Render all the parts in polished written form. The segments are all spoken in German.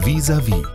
Vis-à-vis.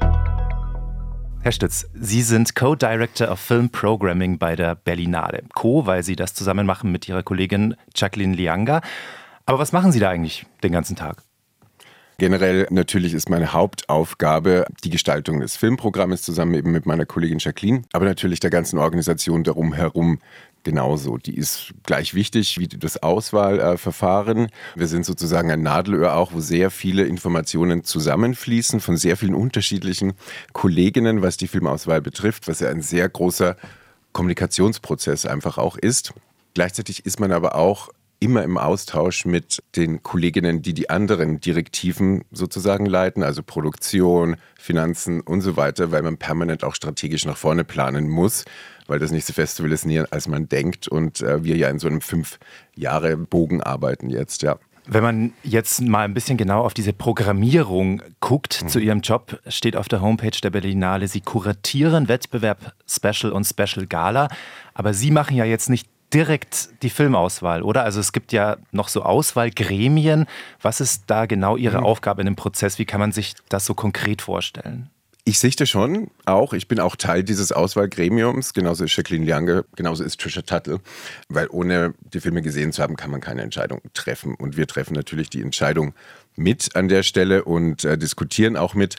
Herr Stütz, Sie sind Co-Director of Film Programming bei der Berlinale. Co, weil Sie das zusammen machen mit Ihrer Kollegin Jacqueline Lianga. Aber was machen Sie da eigentlich den ganzen Tag? Generell natürlich ist meine Hauptaufgabe die Gestaltung des Filmprogramms zusammen eben mit meiner Kollegin Jacqueline, aber natürlich der ganzen Organisation darum herum genauso. Die ist gleich wichtig wie das Auswahlverfahren. Wir sind sozusagen ein Nadelöhr auch, wo sehr viele Informationen zusammenfließen von sehr vielen unterschiedlichen Kolleginnen, was die Filmauswahl betrifft, was ja ein sehr großer Kommunikationsprozess einfach auch ist. Gleichzeitig ist man aber auch immer im Austausch mit den Kolleginnen, die die anderen Direktiven sozusagen leiten, also Produktion, Finanzen und so weiter, weil man permanent auch strategisch nach vorne planen muss, weil das nächste Festival ist näher, als man denkt und wir ja in so einem 5-Jahre-Bogen arbeiten jetzt, ja. Wenn man jetzt mal ein bisschen genau auf diese Programmierung guckt zu Ihrem Job, steht auf der Homepage der Berlinale, Sie kuratieren Wettbewerb, Special und Special Gala, aber Sie machen ja jetzt nicht direkt die Filmauswahl, oder? Also es gibt ja noch so Auswahlgremien. Was ist da genau Ihre Aufgabe in dem Prozess? Wie kann man sich das so konkret vorstellen? Ich sichte schon auch, ich bin auch Teil dieses Auswahlgremiums, genauso ist Jacqueline Lianga, genauso ist Trisha Tuttle, weil ohne die Filme gesehen zu haben, kann man keine Entscheidung treffen. Und wir treffen natürlich die Entscheidung mit an der Stelle und diskutieren auch mit.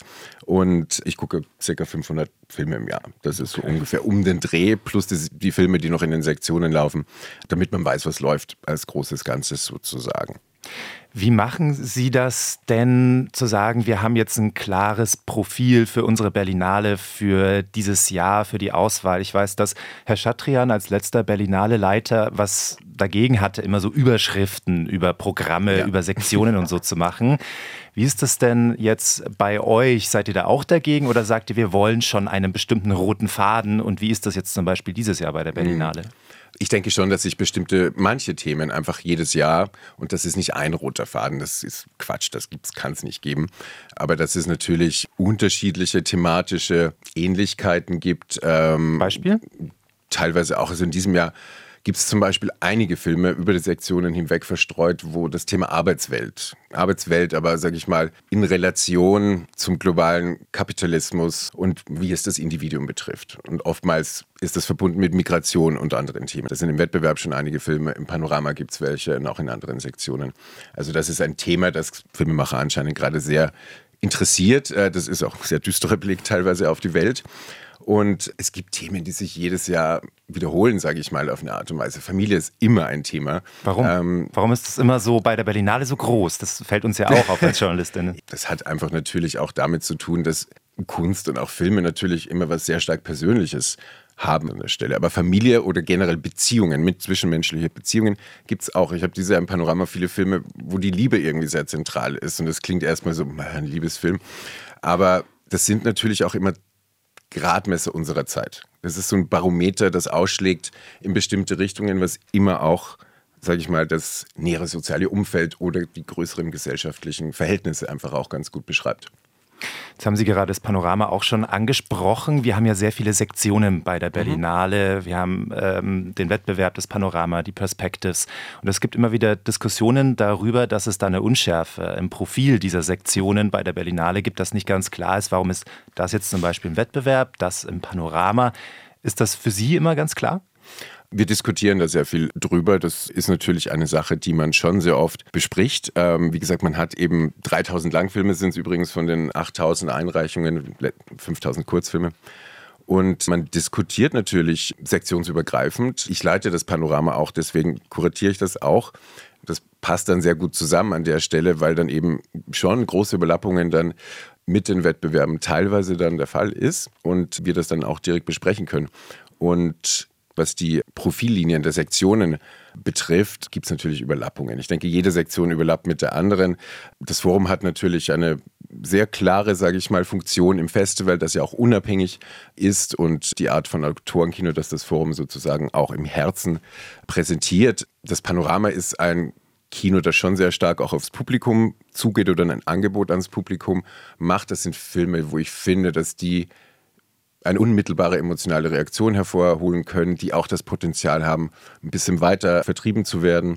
Und ich gucke ca. 500 Filme im Jahr. Das ist so ungefähr um den Dreh, plus die Filme, die noch in den Sektionen laufen, damit man weiß, was läuft als großes Ganzes sozusagen. Wie machen Sie das denn, zu sagen, wir haben jetzt ein klares Profil für unsere Berlinale für dieses Jahr, für die Auswahl? Ich weiß, dass Herr Chatrian als letzter Berlinale-Leiter was dagegen hatte, immer so Überschriften über Programme, über Sektionen und so zu machen. Wie ist das denn jetzt bei euch? Seid ihr da auch dagegen oder sagt ihr, wir wollen schon einen bestimmten roten Faden? Und wie ist das jetzt zum Beispiel dieses Jahr bei der Berlinale? Ich denke schon, dass sich manche Themen einfach jedes Jahr, und das ist nicht ein roter Faden, das ist Quatsch, kann es nicht geben, aber dass es natürlich unterschiedliche thematische Ähnlichkeiten gibt. Beispiel? Teilweise auch, also in diesem Jahr gibt es zum Beispiel einige Filme über die Sektionen hinweg verstreut, wo das Thema Arbeitswelt, aber sage ich mal, in Relation zum globalen Kapitalismus und wie es das Individuum betrifft. Und oftmals ist das verbunden mit Migration und anderen Themen. Das sind im Wettbewerb schon einige Filme, im Panorama gibt es welche und auch in anderen Sektionen. Also das ist ein Thema, das Filmemacher anscheinend gerade sehr interessiert. Das ist auch ein sehr düsterer Blick teilweise auf die Welt. Und es gibt Themen, die sich jedes Jahr wiederholen, sage ich mal, auf eine Art und Weise. Familie ist immer ein Thema. Warum? Warum ist das immer so bei der Berlinale so groß? Das fällt uns ja auch auf als Journalistin. Das hat einfach natürlich auch damit zu tun, dass Kunst und auch Filme natürlich immer was sehr stark Persönliches haben an der Stelle. Aber Familie oder generell Beziehungen, zwischenmenschliche Beziehungen gibt es auch. Ich habe dieses Jahr im Panorama viele Filme, wo die Liebe irgendwie sehr zentral ist. Und das klingt erstmal so, ein Liebesfilm. Aber das sind natürlich auch immer Gradmesser unserer Zeit. Das ist so ein Barometer, das ausschlägt in bestimmte Richtungen, was immer auch, sage ich mal, das nähere soziale Umfeld oder die größeren gesellschaftlichen Verhältnisse einfach auch ganz gut beschreibt. Jetzt haben Sie gerade das Panorama auch schon angesprochen. Wir haben ja sehr viele Sektionen bei der Berlinale. Wir haben den Wettbewerb, das Panorama, die Perspectives. Und es gibt immer wieder Diskussionen darüber, dass es da eine Unschärfe im Profil dieser Sektionen bei der Berlinale gibt, das nicht ganz klar ist. Warum ist das jetzt zum Beispiel im Wettbewerb, das im Panorama? Ist das für Sie immer ganz klar? Wir diskutieren da sehr viel drüber. Das ist natürlich eine Sache, die man schon sehr oft bespricht. Wie gesagt, man hat eben 3000 Langfilme, sind es übrigens von den 8000 Einreichungen, 5000 Kurzfilme. Und man diskutiert natürlich sektionsübergreifend. Ich leite das Panorama auch, deswegen kuratiere ich das auch. Das passt dann sehr gut zusammen an der Stelle, weil dann eben schon große Überlappungen dann mit den Wettbewerben teilweise dann der Fall ist und wir das dann auch direkt besprechen können. Und was die Profillinien der Sektionen betrifft, gibt es natürlich Überlappungen. Ich denke, jede Sektion überlappt mit der anderen. Das Forum hat natürlich eine sehr klare, sage ich mal, Funktion im Festival, das ja auch unabhängig ist und die Art von Autorenkino, das das Forum sozusagen auch im Herzen präsentiert. Das Panorama ist ein Kino, das schon sehr stark auch aufs Publikum zugeht oder ein Angebot ans Publikum macht. Das sind Filme, wo ich finde, dass die eine unmittelbare emotionale Reaktion hervorholen können, die auch das Potenzial haben, ein bisschen weiter vertrieben zu werden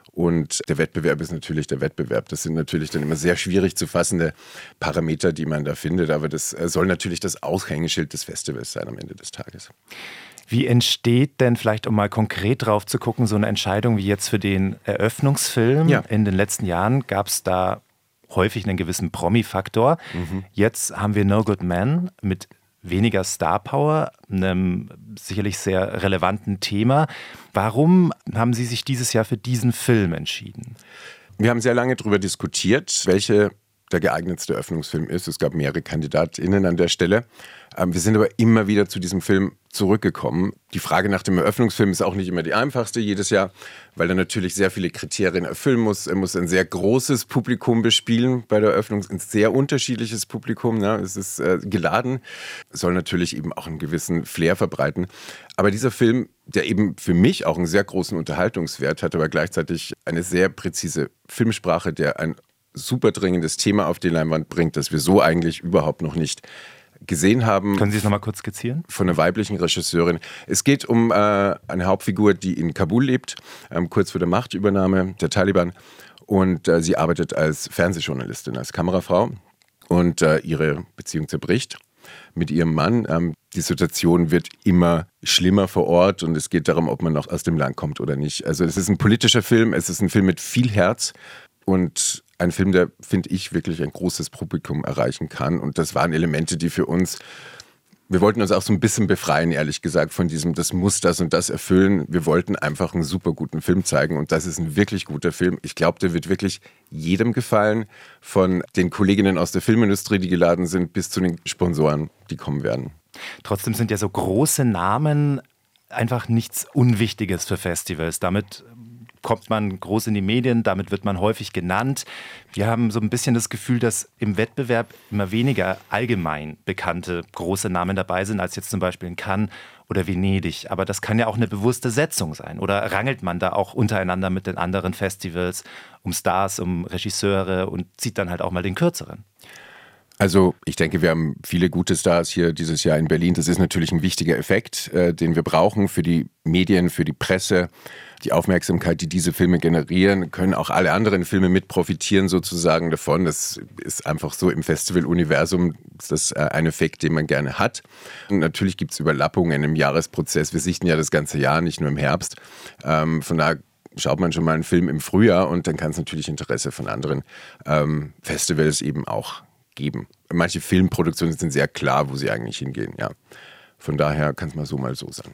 Und der Wettbewerb ist natürlich der Wettbewerb. Das sind natürlich dann immer sehr schwierig zu fassende Parameter, die man da findet. Aber das soll natürlich das Aushängeschild des Festivals sein am Ende des Tages. Wie entsteht denn, vielleicht um mal konkret drauf zu gucken, so eine Entscheidung wie jetzt für den Eröffnungsfilm? Ja. In den letzten Jahren gab es da häufig einen gewissen Promi-Faktor. Jetzt haben wir No Good Man mit weniger Star-Power, einem sicherlich sehr relevanten Thema. Warum haben Sie sich dieses Jahr für diesen Film entschieden? Wir haben sehr lange darüber diskutiert, welche der geeignetste Eröffnungsfilm ist. Es gab mehrere KandidatInnen an der Stelle. Wir sind aber immer wieder zu diesem Film zurückgekommen. Die Frage nach dem Eröffnungsfilm ist auch nicht immer die einfachste jedes Jahr, weil er natürlich sehr viele Kriterien erfüllen muss. Er muss ein sehr großes Publikum bespielen bei der Eröffnung, ein sehr unterschiedliches Publikum. Ne? Es ist geladen, soll natürlich eben auch einen gewissen Flair verbreiten. Aber dieser Film, der eben für mich auch einen sehr großen Unterhaltungswert hat, aber gleichzeitig eine sehr präzise Filmsprache, der ein super dringendes Thema auf die Leinwand bringt, das wir so eigentlich überhaupt noch nicht gesehen haben. Können Sie es nochmal kurz skizzieren? Von einer weiblichen Regisseurin. Es geht um eine Hauptfigur, die in Kabul lebt, kurz vor der Machtübernahme der Taliban. Und sie arbeitet als Fernsehjournalistin, als Kamerafrau. Und ihre Beziehung zerbricht mit ihrem Mann. Die Situation wird immer schlimmer vor Ort und es geht darum, ob man noch aus dem Land kommt oder nicht. Also es ist ein politischer Film, es ist ein Film mit viel Herz und ein Film, der, finde ich, wirklich ein großes Publikum erreichen kann. Und das waren Elemente, die für uns, wir wollten uns auch so ein bisschen befreien, ehrlich gesagt, von diesem, das muss das und das erfüllen. Wir wollten einfach einen super guten Film zeigen und das ist ein wirklich guter Film. Ich glaube, der wird wirklich jedem gefallen, von den Kolleginnen aus der Filmindustrie, die geladen sind, bis zu den Sponsoren, die kommen werden. Trotzdem sind ja so große Namen einfach nichts Unwichtiges für Festivals. Damit kommt man groß in die Medien, damit wird man häufig genannt. Wir haben so ein bisschen das Gefühl, dass im Wettbewerb immer weniger allgemein bekannte große Namen dabei sind, als jetzt zum Beispiel in Cannes oder Venedig. Aber das kann ja auch eine bewusste Setzung sein. Oder rangelt man da auch untereinander mit den anderen Festivals um Stars, um Regisseure und zieht dann halt auch mal den Kürzeren? Also ich denke, wir haben viele gute Stars hier dieses Jahr in Berlin. Das ist natürlich ein wichtiger Effekt, den wir brauchen für die Medien, für die Presse. Die Aufmerksamkeit, die diese Filme generieren, können auch alle anderen Filme mit profitieren sozusagen davon. Das ist einfach so im Festival-Universum, das ist ein Effekt, den man gerne hat. Und natürlich gibt es Überlappungen im Jahresprozess. Wir sichten ja das ganze Jahr, nicht nur im Herbst. Von daher schaut man schon mal einen Film im Frühjahr und dann kann es natürlich Interesse von anderen Festivals eben auch geben. Manche Filmproduktionen sind sehr klar, wo sie eigentlich hingehen. Ja. Von daher kann es mal so sein.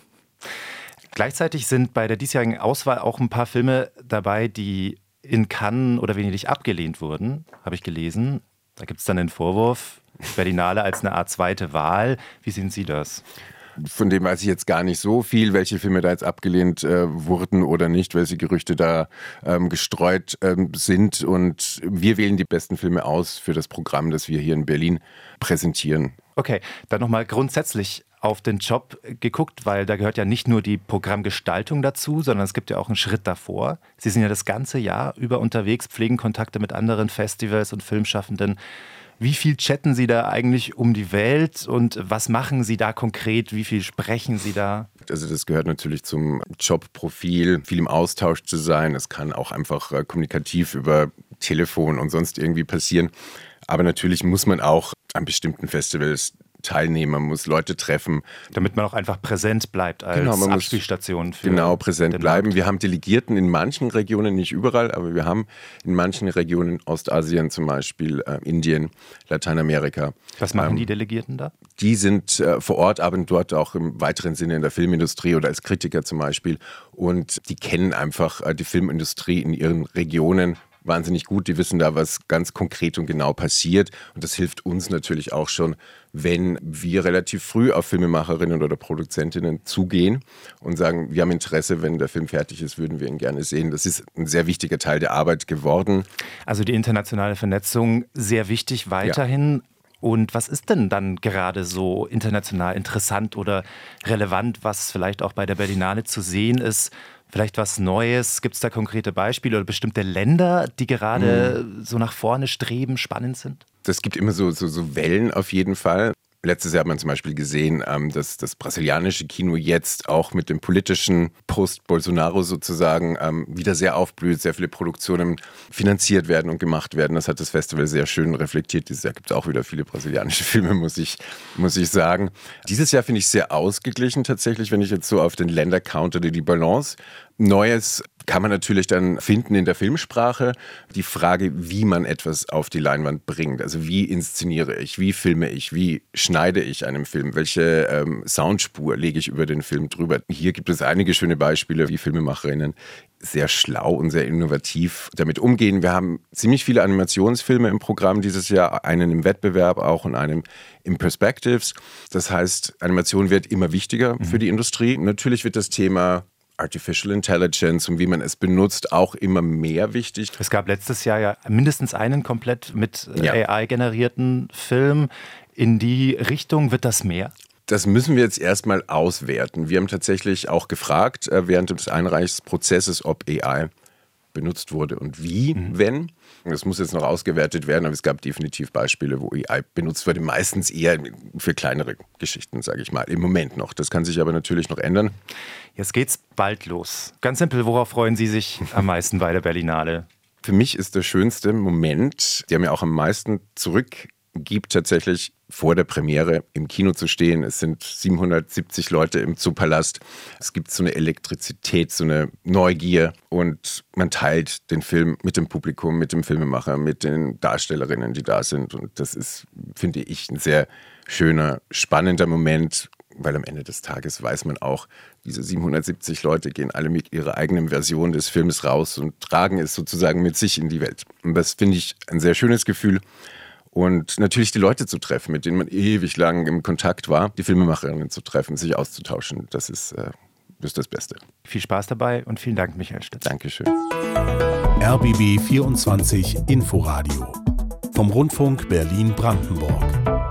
Gleichzeitig sind bei der diesjährigen Auswahl auch ein paar Filme dabei, die in Cannes oder Venedig abgelehnt wurden, habe ich gelesen. Da gibt es dann den Vorwurf, Berlinale als eine Art zweite Wahl. Wie sehen Sie das? Von dem weiß ich jetzt gar nicht so viel, welche Filme da jetzt abgelehnt wurden oder nicht, welche Gerüchte da gestreut sind. Und wir wählen die besten Filme aus für das Programm, das wir hier in Berlin präsentieren. Okay, dann nochmal grundsätzlich auf den Job geguckt, weil da gehört ja nicht nur die Programmgestaltung dazu, sondern es gibt ja auch einen Schritt davor. Sie sind ja das ganze Jahr über unterwegs, pflegen Kontakte mit anderen Festivals und Filmschaffenden. Wie viel chatten Sie da eigentlich um die Welt und was machen Sie da konkret? Wie viel sprechen Sie da? Also das gehört natürlich zum Jobprofil, viel im Austausch zu sein. Es kann auch einfach kommunikativ über Telefon und sonst irgendwie passieren. Aber natürlich muss man auch an bestimmten Festivals teilnehmen, man muss Leute treffen. Damit man auch einfach präsent bleibt als Abspielstation für genau, präsent bleiben. Markt. Wir haben Delegierten in manchen Regionen, nicht überall, aber wir haben in manchen Regionen, Ostasien zum Beispiel, Indien, Lateinamerika. Was machen die Delegierten da? Die sind vor Ort, arbeiten dort auch im weiteren Sinne in der Filmindustrie oder als Kritiker zum Beispiel. Und die kennen einfach die Filmindustrie in ihren Regionen wahnsinnig gut. Die wissen da, was ganz konkret und genau passiert. Und das hilft uns natürlich auch schon, wenn wir relativ früh auf Filmemacherinnen oder Produzentinnen zugehen und sagen, wir haben Interesse, wenn der Film fertig ist, würden wir ihn gerne sehen. Das ist ein sehr wichtiger Teil der Arbeit geworden. Also die internationale Vernetzung sehr wichtig weiterhin. Ja. Und was ist denn dann gerade so international interessant oder relevant, was vielleicht auch bei der Berlinale zu sehen ist? Vielleicht was Neues? Gibt es da konkrete Beispiele oder bestimmte Länder, die gerade so nach vorne streben, spannend sind? Es gibt immer so Wellen auf jeden Fall. Letztes Jahr hat man zum Beispiel gesehen, dass das brasilianische Kino jetzt auch mit dem politischen Post-Bolsonaro sozusagen wieder sehr aufblüht, sehr viele Produktionen finanziert werden und gemacht werden. Das hat das Festival sehr schön reflektiert. Dieses Jahr gibt es auch wieder viele brasilianische Filme, muss ich sagen. Dieses Jahr finde ich sehr ausgeglichen tatsächlich, wenn ich jetzt so auf den Länder counte, die Balance. Neues kann man natürlich dann finden in der Filmsprache. Die Frage, wie man etwas auf die Leinwand bringt. Also wie inszeniere ich, wie filme ich, wie schneide ich einen Film, welche Soundspur lege ich über den Film drüber. Hier gibt es einige schöne Beispiele, wie Filmemacherinnen sehr schlau und sehr innovativ damit umgehen. Wir haben ziemlich viele Animationsfilme im Programm dieses Jahr, einen im Wettbewerb auch und einen im Perspectives. Das heißt, Animation wird immer wichtiger für die Industrie. Natürlich wird das Thema Artificial Intelligence und wie man es benutzt, auch immer mehr wichtig. Es gab letztes Jahr ja mindestens einen komplett mit AI generierten Film. In die Richtung wird das mehr? Das müssen wir jetzt erstmal auswerten. Wir haben tatsächlich auch gefragt während des Einreichsprozesses, ob AI benutzt wurde und wie, wenn. Das muss jetzt noch ausgewertet werden, aber es gab definitiv Beispiele, wo AI benutzt wurde, meistens eher für kleinere Geschichten, sage ich mal, im Moment noch. Das kann sich aber natürlich noch ändern. Jetzt geht's bald los. Ganz simpel, worauf freuen Sie sich am meisten bei der Berlinale? Für mich ist der schönste Moment, der mir auch am meisten zurückgibt, tatsächlich vor der Premiere im Kino zu stehen. Es sind 770 Leute im Zoopalast. Es gibt so eine Elektrizität, so eine Neugier und man teilt den Film mit dem Publikum, mit dem Filmemacher, mit den Darstellerinnen, die da sind. Und das ist, finde ich, ein sehr schöner, spannender Moment, weil am Ende des Tages weiß man auch, diese 770 Leute gehen alle mit ihrer eigenen Version des Films raus und tragen es sozusagen mit sich in die Welt. Und das finde ich ein sehr schönes Gefühl. Und natürlich die Leute zu treffen, mit denen man ewig lang im Kontakt war, die Filmemacherinnen zu treffen, sich auszutauschen, das ist das Beste. Viel Spaß dabei und vielen Dank, Michael Stitz. Dankeschön. RBB 24 Inforadio vom Rundfunk Berlin-Brandenburg.